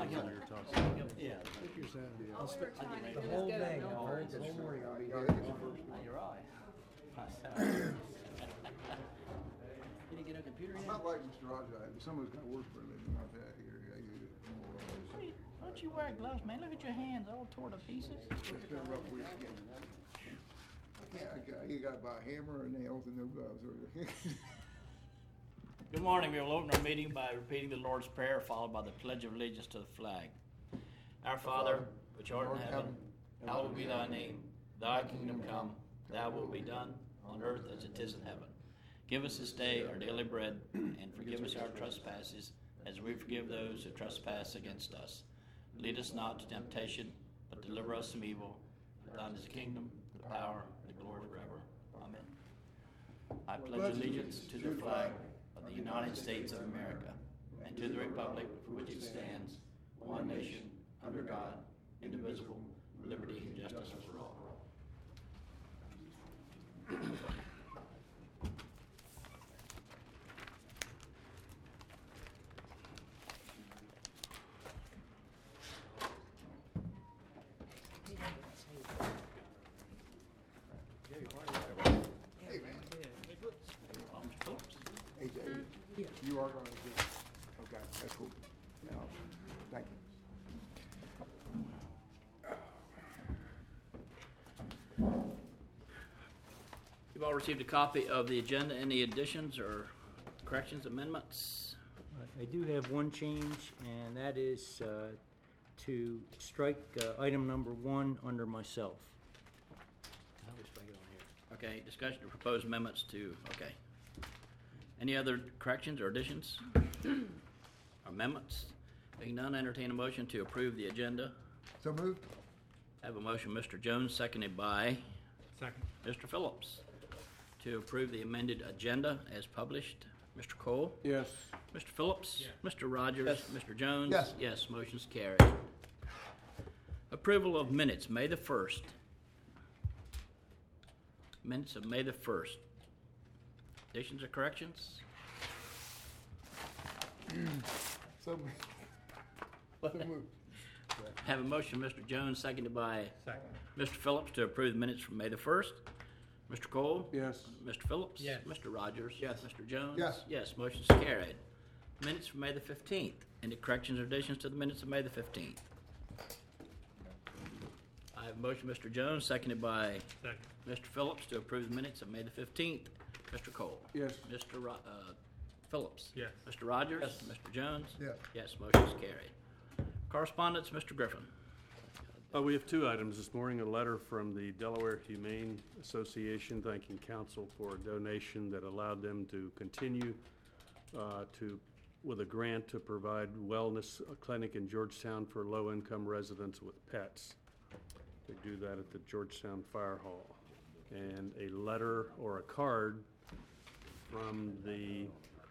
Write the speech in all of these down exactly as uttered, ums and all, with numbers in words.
Yeah. you're talking. Yeah. Take your Saturday off. All we were trying to do The is whole get thing, it all over. right, the whole morning I'll be Yeah, I here. think it's the first Oh, one. you're right. Did he get a computer I'm yet? not like Mister Rogers. Someone's got worse for a living like that here. Yeah, you do. Why don't you- why don't you wear gloves, man? Look at your hands, all torn to pieces. It's been a rough week again. Yeah, I got, you got to buy a hammer and nails and no gloves. Good morning. We will open our meeting by repeating the Lord's Prayer, followed by the Pledge of Allegiance to the flag. Our Father, which art in heaven, hallowed be thy name. Thy kingdom come, thy will be done, on earth as it is in heaven. Give us this day our daily bread, and forgive us our trespasses, as we forgive those who trespass against us. Lead us not to temptation, but deliver us from evil. For thine is the kingdom, the power, and the glory forever. Amen. I pledge allegiance to the flag of the United States of America, and to the republic for which it stands, one nation, under God, indivisible, with liberty and justice for all. Hey, man. Hey, Jay. You are going to do Okay, that's cool. Yeah, thank you. You've all received a copy of the agenda. Any additions or corrections, amendments? I do have one change, and that is uh, to strike uh, item number one under myself. How do we strike it on here? Okay, discussion of proposed amendments to, okay. Any other corrections or additions? Amendments? Being none, entertain a motion to approve the agenda. So moved? I have a motion, Mister Jones, seconded by Second. Mister Phillips, to approve the amended agenda as published. Mister Cole? Yes. Mister Phillips? Yes. Mister Rogers? Yes. Mister Jones? Yes. Yes, motion's carried. Approval of minutes, May the first. Minutes of May the first. Additions or corrections? So moved. So moved. Have a motion, Mister Jones, seconded by Second. Mister Phillips, to approve the minutes from May the first. Mister Cole? Yes. Mister Phillips? Yes. Mister Rogers? Yes. Mister Jones? Yes. Yes, motion's carried. Minutes from May the fifteenth. Any corrections or additions to the minutes of May the fifteenth? I have a motion, Mister Jones, seconded by Second. Mister Phillips, to approve the minutes of May the fifteenth. Mister Cole? Yes. Mister Ro- uh, Phillips? Yes. Mister Rogers? Yes. Mister Jones? Yes. Yes, motion's carried. Correspondence, Mister Griffin. Uh, we have two items this morning. A letter from the Delaware Humane Association thanking council for a donation that allowed them to continue uh, to with a grant to provide wellness clinic in Georgetown for low-income residents with pets. They do that at the Georgetown Fire Hall. And a letter or a card from the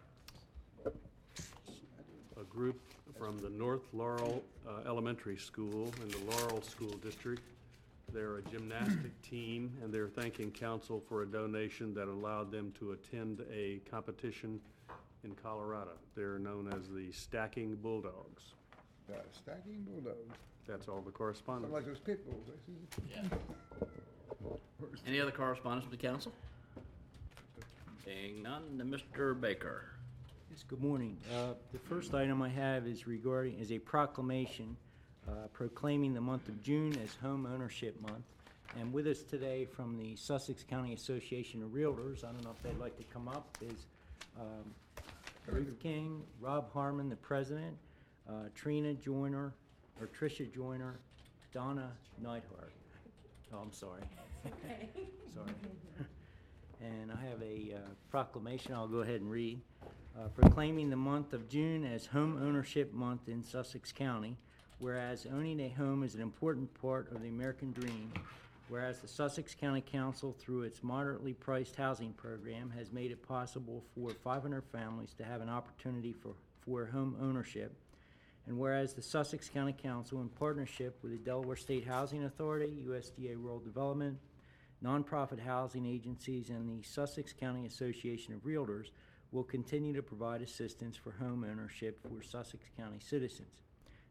a group from the North Laurel uh, Elementary School in the Laurel School District. They're a gymnastic team, and they're thanking council for a donation that allowed them to attend a competition in Colorado. They're known as the Stacking Bulldogs. Uh, stacking bulldogs. That's all the Sound correspondence. like those pit bulls, I see. Yeah. Any other correspondence from the council? Seeing none, then Mister Baker. Yes, good morning. Uh, The first item I have is regarding, is a proclamation uh, proclaiming the month of June as Home Ownership Month. And with us today from the Sussex County Association of Realtors, I don't know if they'd like to come up, is um, Ruth King, Rob Harmon, the president, uh, Trina Joyner, or Tricia Joyner, Donna Neidhart. Oh, I'm sorry. Okay. Sorry. And I have a uh, proclamation I'll go ahead and read. Uh, proclaiming the month of June as Home Ownership Month in Sussex County, whereas owning a home is an important part of the American dream, whereas the Sussex County Council, through its moderately priced housing program, has made it possible for five hundred families to have an opportunity for, for home ownership, and whereas the Sussex County Council, in partnership with the Delaware State Housing Authority, U S D A Rural Development, nonprofit housing agencies, and the Sussex County Association of Realtors, will continue to provide assistance for home ownership for Sussex County citizens.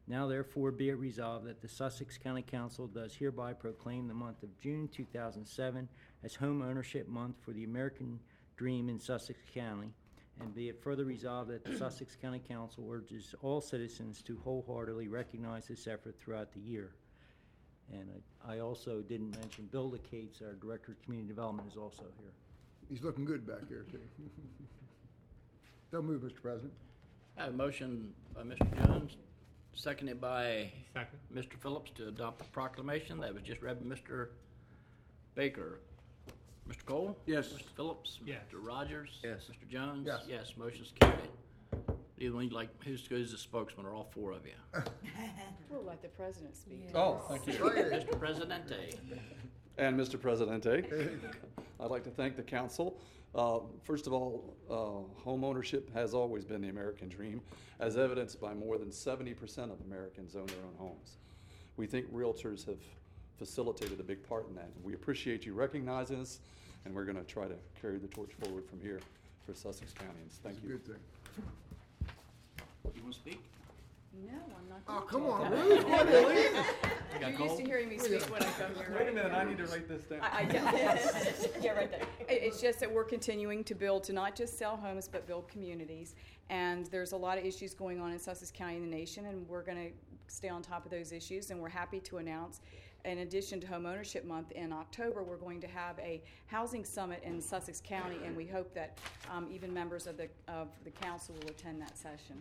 Now therefore be it resolved that the Sussex County Council does hereby proclaim the month of June two thousand seven as Home Ownership Month for the American Dream in Sussex County, and be it further resolved that the Sussex County Council urges all citizens to wholeheartedly recognize this effort throughout the year. And I, I also didn't mention Bill DeCates, our Director of Community Development, is also here. He's looking good back there, too. So move, Mister President. I have a motion by Mister Jones, seconded by Second. Mister Phillips to adopt the proclamation that was just read by Mister Baker. Mister Cole? Yes. Mister Phillips? Yes. Mister Rogers? Yes. Mister Jones? Yes. Yes, motion's carried. Either one, like, who's, who's the spokesman, or all four of you? We'll let the president speak. Oh, thank you. Mister Presidente. And Mister Presidente, I'd like to thank the council. Uh, First of all, uh, home ownership has always been the American dream, as evidenced by more than seventy percent of Americans own their own homes. We think realtors have facilitated a big part in that. We appreciate you recognizing us, and we're going to try to carry the torch forward from here for Sussex Countyans. Thank It's a you. good thing. You want to speak? No, I'm not. Oh, going come to. on, Ruth, what are you? You got You're used cold? to hearing me speak when I come here, right? Wait a minute, I need to write this down. I, I, yes. Yeah, right there. It- It's just that we're continuing to build, to not just sell homes, but build communities. And there's a lot of issues going on in Sussex County and the nation, and we're going to stay on top of those issues. And we're happy to announce, in addition to Home Ownership Month in October, we're going to have a housing summit in Sussex County, and we hope that um, even members of the of the council will attend that session.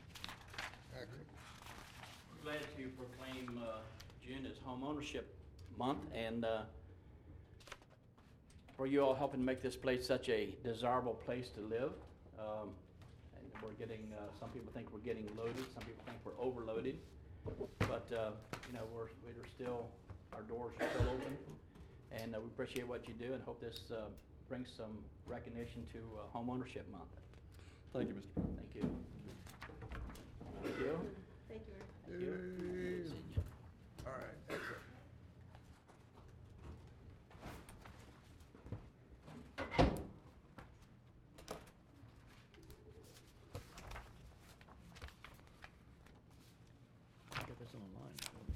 Glad to proclaim uh, June as Home Ownership Month, and uh, for you all helping make this place such a desirable place to live. Um, and we're getting, uh, some people think we're getting loaded, some people think we're overloaded, but uh, you know, we're we're still, our doors are still open, and uh, we appreciate what you do, and hope this uh, brings some recognition to uh, Home Ownership Month. Thank you, Mister President. Thank you. Thank you. Thank you. Thank you. Yay. All right, excellent. I got this online.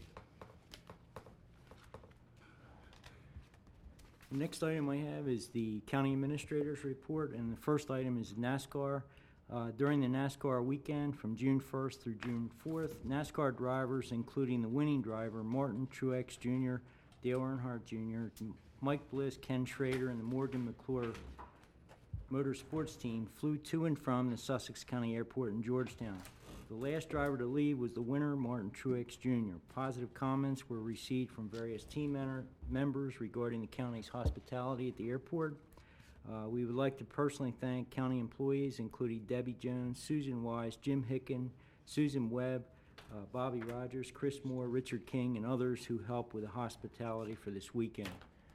The next item I have is the County Administrator's Report, and the first item is NASCAR. Uh, During the NASCAR weekend from June first through June fourth, NASCAR drivers, including the winning driver, Martin Truex Junior, Dale Earnhardt Junior, Mike Bliss, Ken Schrader, and the Morgan McClure Motorsports team, flew to and from the Sussex County Airport in Georgetown. The last driver to leave was the winner, Martin Truex Junior Positive comments were received from various team member- members regarding the county's hospitality at the airport. Uh, we would like to personally thank county employees, including Debbie Jones, Susan Wise, Jim Hicken, Susan Webb, uh, Bobby Rogers, Chris Moore, Richard King, and others who helped with the hospitality for this weekend.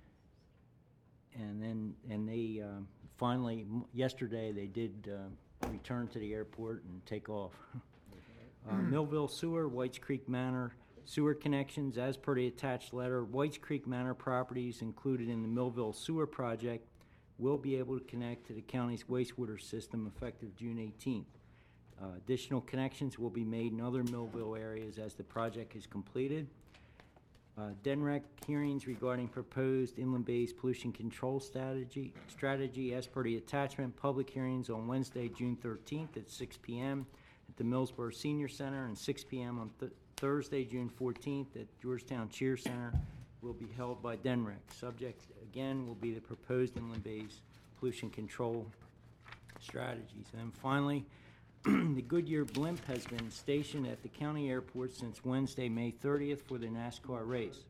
And then, and they uh, finally, m- yesterday, they did uh, return to the airport and take off. uh, Millville Sewer, Whites Creek Manor, sewer connections, as per the attached letter. Whites Creek Manor properties included in the Millville Sewer Project will be able to connect to the county's wastewater system effective June eighteenth. Uh, additional connections will be made in other Millville areas as the project is completed. Uh, D N R E C hearings regarding proposed inland-based pollution control strategy, strategy as per the attachment. Public hearings on Wednesday, June thirteenth at six p.m. at the Millsboro Senior Center, and six p.m. on th- Thursday, June fourteenth at Georgetown Cheer Center will be held by D N R E C. Subject, again, will be the proposed inland-based pollution control strategies. And finally, the Goodyear blimp has been stationed at the county airport since Wednesday, May thirtieth for the NASCAR race.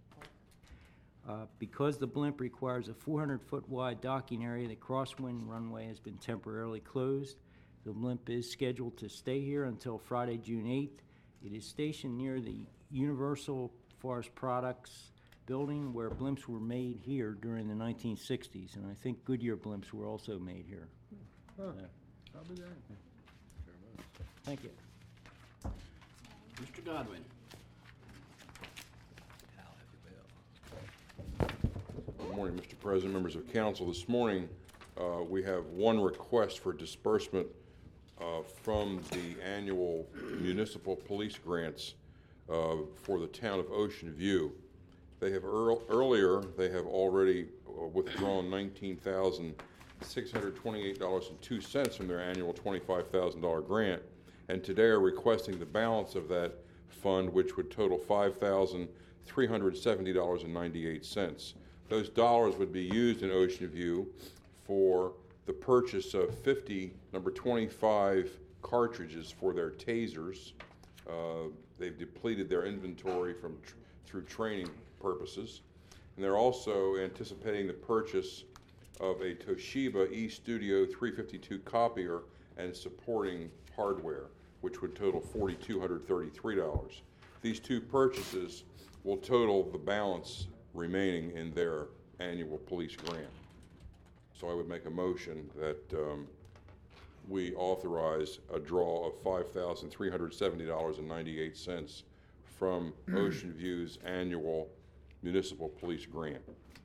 Uh, because the blimp requires a four hundred foot wide docking area, the crosswind runway has been temporarily closed. The blimp is scheduled to stay here until Friday, June eighth. It is stationed near the Universal Forest Products building where blimps were made here during the nineteen sixties, and I think Goodyear blimps were also made here. Huh, Yeah. I'll be there. Thank you. Mister Godwin. Good morning, Mister President, members of council. This morning, uh, we have one request for disbursement uh, from the annual municipal police grants uh, for the town of Ocean View. They have earl- earlier, they have already uh, withdrawn nineteen thousand six hundred twenty-eight dollars and two cents from their annual twenty-five thousand dollars grant, and today are requesting the balance of that fund, which would total five thousand three hundred seventy dollars and ninety-eight cents. Those dollars would be used in Ocean View for the purchase of fifty number twenty-five cartridges for their tasers. Uh, they've depleted their inventory from tr- through training purposes. And they're also anticipating the purchase of a Toshiba eStudio three fifty-two copier and supporting hardware, which would total four thousand two hundred thirty-three dollars. These two purchases will total the balance remaining in their annual police grant. So I would make a motion that um, we authorize a draw of five thousand three hundred seventy dollars and ninety-eight cents from Ocean View's annual municipal police grant.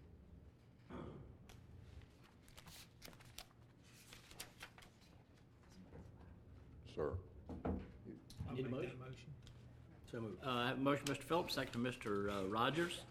Sir. Need a motion? So moved. Uh, I have a motion, Mister Phillips, second to Mister uh, Rogers,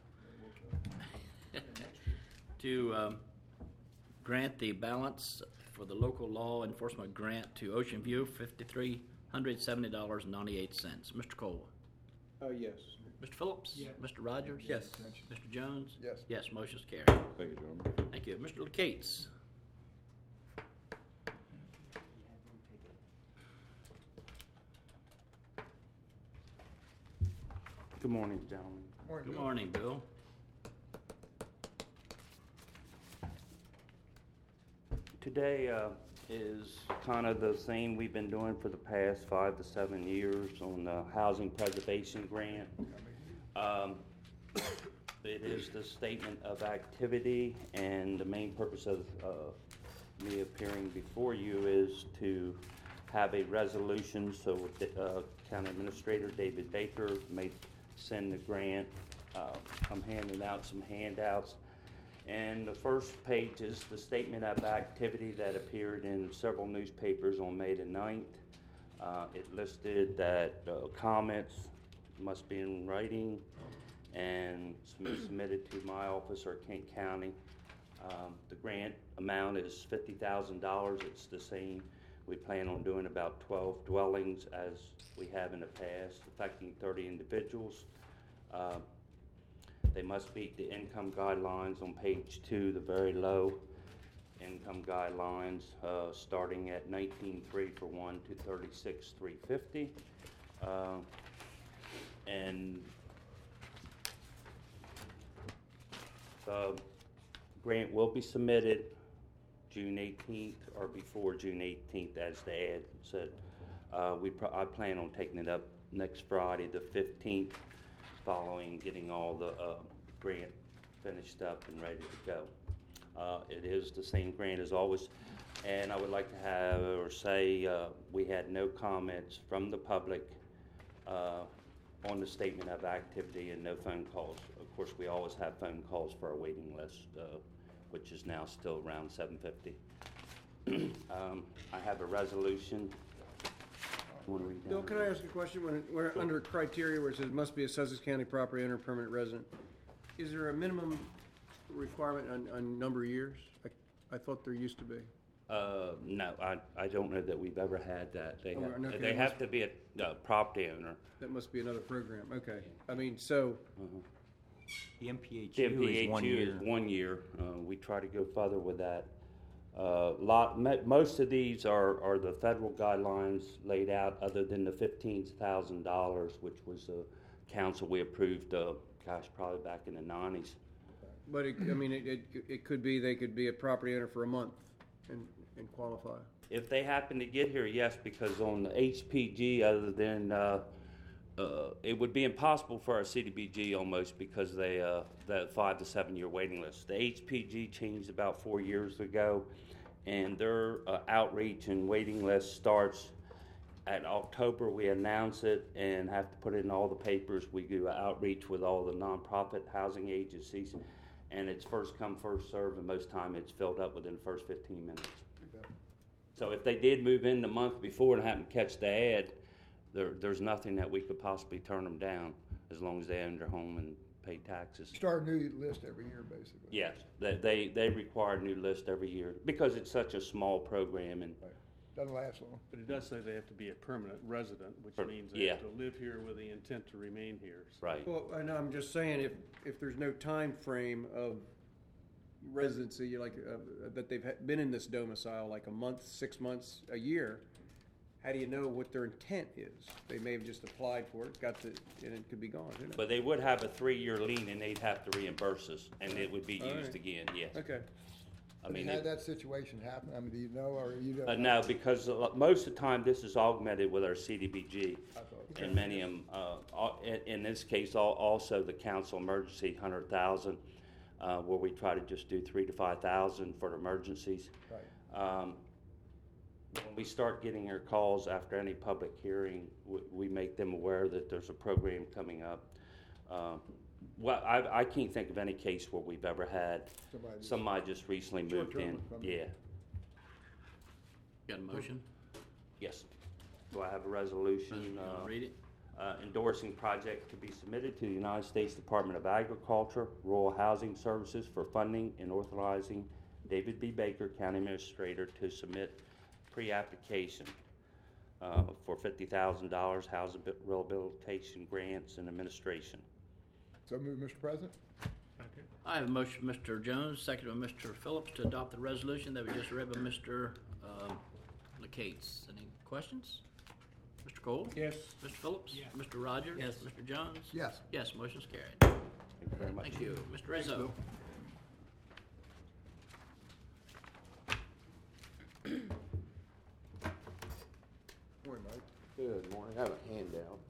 to um, grant the balance for the local law enforcement grant to Ocean View, five thousand three hundred seventy dollars and ninety-eight cents. Mister Cole? Uh, yes. Mister Phillips? Yes. Mister Rogers? Yes. Mister Jones? Yes. Yes, motion's carried. Thank you, gentlemen. Thank you. Mister Cates? Good morning, gentlemen. Good morning, Bill. Today uh, is kind of the same we've been doing for the past five to seven years on the Housing Preservation Grant. Um, It is the statement of activity, and the main purpose of uh, me appearing before you is to have a resolution so uh, County Administrator David Baker may send the grant. Uh, I'm handing out some handouts. And the first page is the statement of activity that appeared in several newspapers on May the ninth. Uh, it listed that uh, comments must be in writing and submitted to my office or Kent County. Um, the grant amount is fifty thousand dollars. It's the same. We plan on doing about twelve dwellings as we have in the past, affecting thirty individuals. Uh, They must meet the income guidelines on page two, the very low income guidelines, uh, starting at nineteen three for one to thirty-six three fifty. Uh, and the grant will be submitted June eighteenth or before June eighteenth, as the ad said. Uh, we pro- I plan on taking it up next Friday, the fifteenth, following getting all the uh, grant finished up and ready to go. Uh, it is the same grant as always, and I would like to have or say uh, we had no comments from the public uh, on the statement of activity and no phone calls. Of course, we always have phone calls for our waiting list, uh, which is now still around seven fifty. um, I have a resolution. You want to read that? Bill, can I ask a question? When, when under criteria where it says must be a Sussex County property owner, permanent resident, is there a minimum requirement on, on number of years? I, I thought there used to be. Uh, no, I, I don't know that we've ever had that. They Oh, have, okay, they it have must- to be a, a property owner. That must be another program. Okay. I mean, so The M P H The U is one M P H U year. is one year. Uh, we try to go further with that. Uh, lot, mo- most of these are, are the federal guidelines laid out, other than the fifteen thousand dollars, which was the council we approved, uh, gosh, probably back in the nineties. but it, I mean, it, it, it could be they could be a property owner for a month and, and qualify. If they happen to get here, yes, because on the H P G, other than, uh, uh, it would be impossible for our C D B G almost because they, uh, that five to seven year waiting list. The H P G changed about four years ago, and their uh, outreach and waiting list starts at October. We announce it and have to put it in all the papers. We do outreach with all the nonprofit housing agencies, and it's first come, first served, and most time it's filled up within the first fifteen minutes. So if they did move in the month before and happened to catch the ad, there, there's nothing that we could possibly turn them down as long as they own their home and pay taxes. Start a new list every year, basically. Yes, they, they, they require a new list every year because it's such a small program and, Right. Doesn't last long. But it does say they have to be a permanent resident, which Per- means they yeah. have to live here with the intent to remain here. So- right. Well, and I'm just saying, if, if there's no time frame of residency, like, uh, that they've ha- been in this domicile, like a month, six months, a year, how do you know what their intent is? They may have just applied for it, got the, and it could be gone, who knows? But they would have a three-year lien and they'd have to reimburse us and it would be All used right. again, yes. Okay. I Have you mean, had it- that situation happen? I mean, do you know, or you don't? uh, no, because a lot- most of the time this is augmented with our C D B G. I thought- And many of them, uh, al- in, in this case, al- also the council emergency, hundred thousand, uh, where we try to just do three to five thousand for the emergencies. Right. Um, when we start getting our calls after any public hearing, we, we make them aware that there's a program coming up. Um, well, I, I can't think of any case where we've ever had Somebody just- somebody just recently moved Short-term in. from- Yeah, Got a motion? yes. Do I have a resolution? You wanna uh, read it? uh, endorsing project to be submitted to the United States Department of Agriculture, Rural Housing Services for funding and authorizing David B. Baker, County Administrator, to submit pre-application uh, for fifty thousand dollars housing rehabilitation grants and administration. So move, Mister President? I have a motion, Mister Jones, seconded by Mister Phillips, to adopt the resolution that we just read by Mister um, LaCates. Any questions? Mister Cole? Yes. Mister Phillips? Yes. Mister Rogers? Yes. Mister Jones? Yes. Yes, motion's carried. Thank you very much. Thank you. Mister Rizzo? Morning, Mike. Good morning. I have a handout.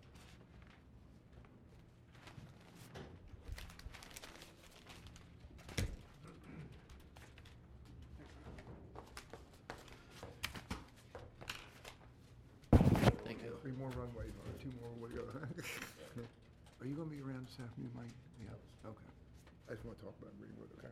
Thank you. Three more runways on it, two more way to go. Are you gonna be around this afternoon, Mike? Yeah, okay. I just wanna talk about Greenwood, okay?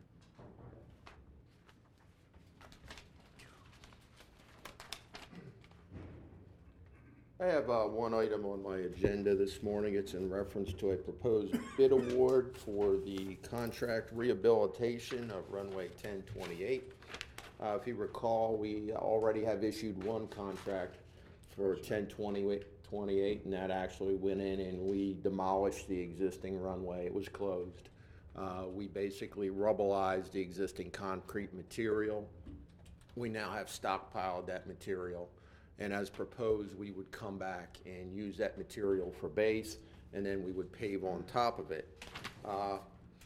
I have uh, one item on my agenda this morning. It's in reference to a proposed bid award for the contract rehabilitation of runway ten twenty-eight. Uh, If you recall, we already have issued one contract for ten twenty-eight, and that actually went in and we demolished the existing runway. It was closed. Uh, We basically rubblized the existing concrete material. We now have stockpiled that material. And as proposed, we would come back and use that material for base, and then we would pave on top of it. Uh,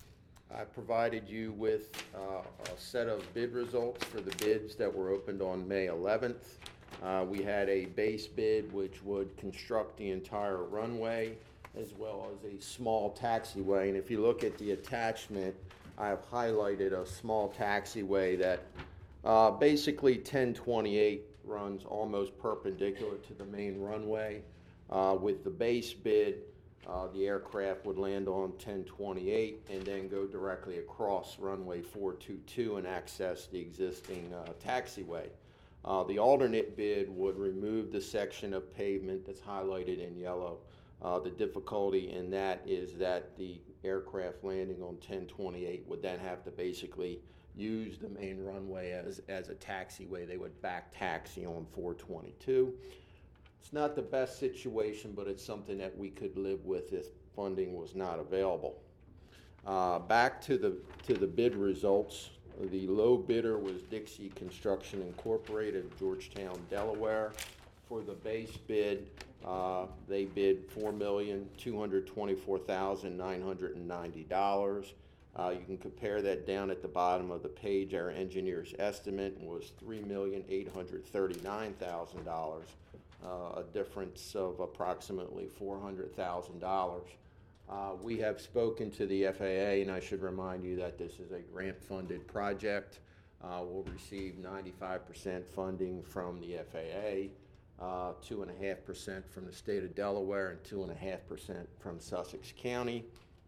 I provided you with uh, a set of bid results for the bids that were opened on May eleventh. Uh, We had a base bid which would construct the entire runway as well as a small taxiway. And if you look at the attachment, I have highlighted a small taxiway that uh, basically ten twenty-eight runs almost perpendicular to the main runway. Uh, with the base bid, uh, the aircraft would land on ten twenty-eight and then go directly across runway four two two and access the existing uh, taxiway. Uh, the alternate bid would remove the section of pavement that's highlighted in yellow. Uh, the difficulty in that is that the aircraft landing on ten twenty-eight would then have to basically use the main runway as, as a taxiway. They would back taxi on four twenty-two. It's not the best situation, but it's something that we could live with if funding was not available. Uh, back to the, to the bid results. The low bidder was Dixie Construction Incorporated of Georgetown, Delaware. For the base bid, uh, they bid four million, two hundred twenty-four thousand, nine hundred ninety dollars. Uh, you can compare that down at the bottom of the page. Our engineer's estimate was three million, eight hundred thirty-nine thousand dollars, uh, a difference of approximately four hundred thousand dollars. Uh, we have spoken to the F A A, and I should remind you that this is a grant-funded project. Uh, we'll receive ninety-five percent funding from the F A A, uh, two point five percent from the state of Delaware, and two point five percent from Sussex County.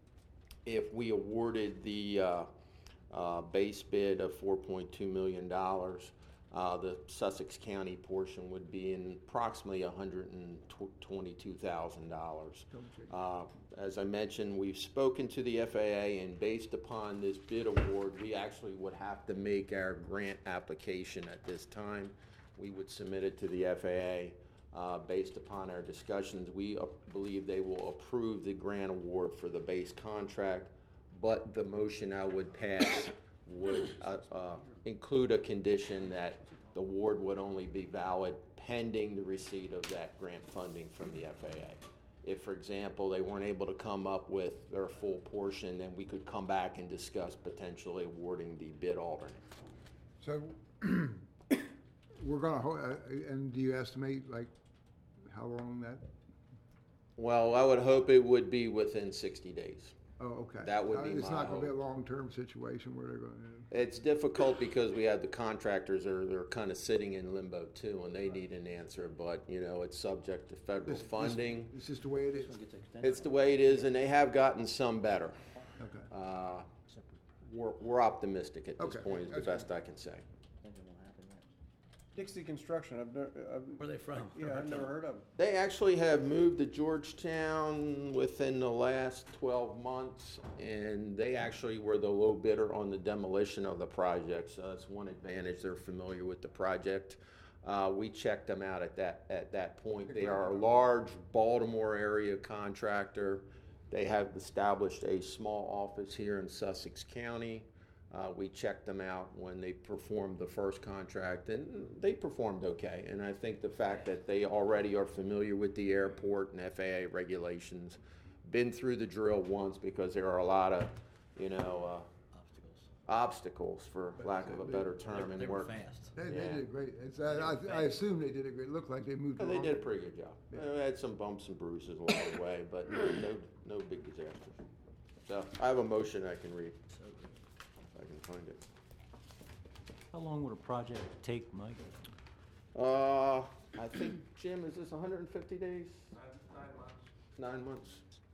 If we awarded the uh, uh, base bid of four point two million dollars, Uh, the Sussex County portion would be in approximately one hundred twenty-two thousand dollars. Uh, as I mentioned, we've spoken to the F A A, and based upon this bid award, we actually would have to make our grant application at this time. We would submit it to the F A A. Uh, based upon our discussions, we uh, believe they will approve the grant award for the base contract, but the motion I would pass would uh, uh, include a condition that the award would only be valid pending the receipt of that grant funding from the F A A. If, for example, they weren't able to come up with their full portion, then we could come back and discuss potentially awarding the bid alternate. So, we're gonna, ho- uh, and do you estimate, like, how long that? Well, I would hope it would be within sixty days. Oh, okay. That would Uh, be It's my not gonna be a hope. long-term situation where they're gonna, It's difficult because we have the contractors are they're kind of sitting in limbo too, and they need an answer. But you know, it's subject to federal This- this- funding. it's just the way it is. It's the way it is, and they have gotten some better. Okay. Uh, we're we're optimistic at this Okay, point. Is the that's best I can say. Dixie Construction, I've never, Where are they from? yeah, I've never heard of them. They actually have moved to Georgetown within the last twelve months, and they actually were the low bidder on the demolition of the project. So that's one advantage. They're familiar with the project. Uh, we checked them out at that at that point. They are a large Baltimore area contractor. They have established a small office here in Sussex County. Uh, we checked them out when they performed the first contract, and they performed okay. And I think the fact that they already are familiar with the airport and F A A regulations, been through the drill once, because there are a lot of, you know, uh, obstacles, for lack of a better term, They in they were work. fast. they, they Yeah. did a great, it's, I, I I assume they did a great, looked like they moved Yeah, along. they did a pretty good job. Uh, They had some bumps and bruises along the way, but no, no, no big disasters. So I have a motion I can read. If I can find it. How long would a project take, Mike? Uh, I think, Jim, is this one hundred fifty days? Nine months. Nine months.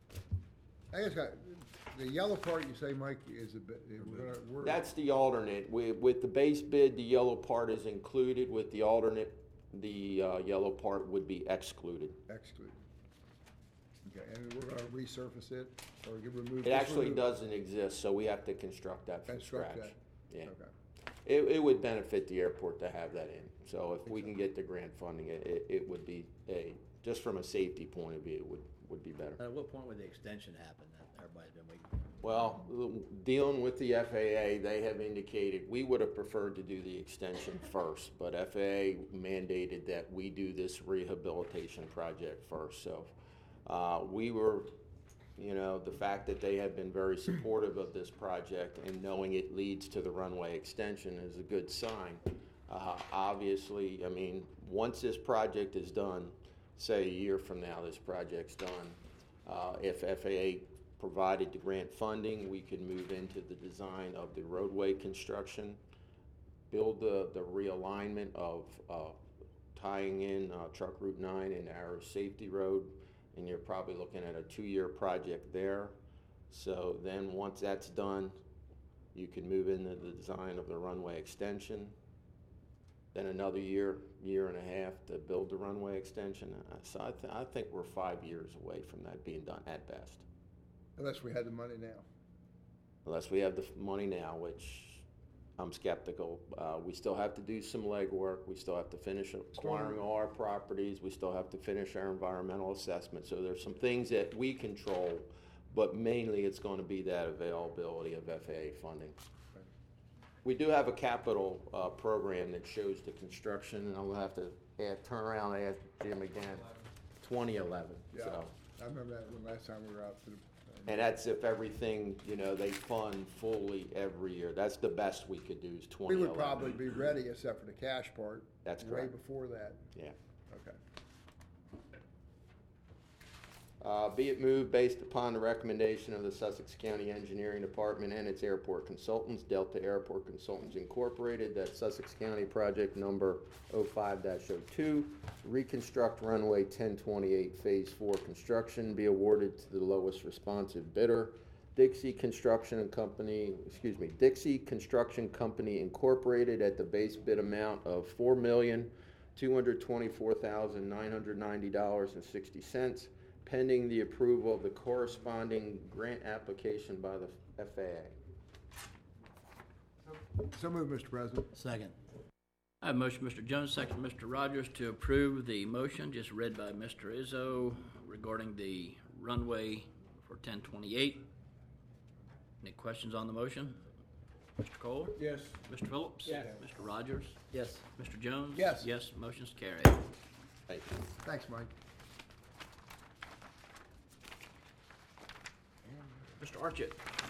I guess, I- the yellow part you say, Mike, is a bit, we're gonna, we're. That's the alternate. With, with the base bid, the yellow part is included. With the alternate, the uh, yellow part would be excluded. Excluded. Okay, and we're gonna resurface it, or get removed? It actually doesn't exist, so we have to construct that from Construct scratch. that. Yeah. Okay. It, it would benefit the airport to have that in. So if we can get the grant funding, it, it, it would be a, just from a safety point of view, it would, would be better. At what point would the extension happen that everybody's been waiting for? Well, dealing with the F A A, they have indicated, we would have preferred to do the extension first, but F A A mandated that we do this rehabilitation project first. So uh, we were, you know, the fact that they have been very supportive of this project and knowing it leads to the runway extension is a good sign. Uh, obviously, I mean, once this project is done, say a year from now this project's done, uh, if F A A provided the grant funding, we could move into the design of the roadway construction, build the, the realignment of uh, tying in uh, Truck Route nine and our safety road, and you're probably looking at a two-year project there. So then once that's done, you can move into the design of the runway extension. Then another year, year and a half to build the runway extension. Uh, So I, th- I think we're five years away from that being done at best. Unless we had the money now. Unless we have the f- money now, which I'm skeptical. Uh, we still have to do some legwork. We still have to finish acquiring all our properties. We still have to finish our environmental assessment. So there's some things that we control, but mainly it's going to be that availability of F A A funding. We do have a capital uh, program that shows the construction, and I'll have to add, turn around and ask Jim again. twenty eleven. Yeah, So. I remember that when last time we were out for the. And that's if everything, you know, they fund fully every year. That's the best we could do is twenty We eleven. would probably be ready except for the cash part. That's Way correct. before that. Yeah. Okay. Uh, be it moved based upon the recommendation of the Sussex County Engineering Department and its airport consultants, Delta Airport Consultants Incorporated, that Sussex County project number oh five dash oh two, reconstruct runway ten twenty-eight phase four construction, be awarded to the lowest responsive bidder, Dixie Construction and Company, excuse me, Dixie Construction Company Incorporated at the base bid amount of four million, two hundred twenty-four thousand, nine hundred ninety dollars and sixty cents, pending the approval of the corresponding grant application by the F A A. So moved, Mister President. Second. I have a motion, Mister Jones, second, Mister Rogers, to approve the motion just read by Mister Izzo regarding the runway for ten twenty-eight. Any questions on the motion? Mister Cole? Yes. Mister Phillips? Yes. Mister Rogers? Yes. Mister Jones? Yes. Yes, motion's carried. Thank you. Thanks, Mike. Mister Archit?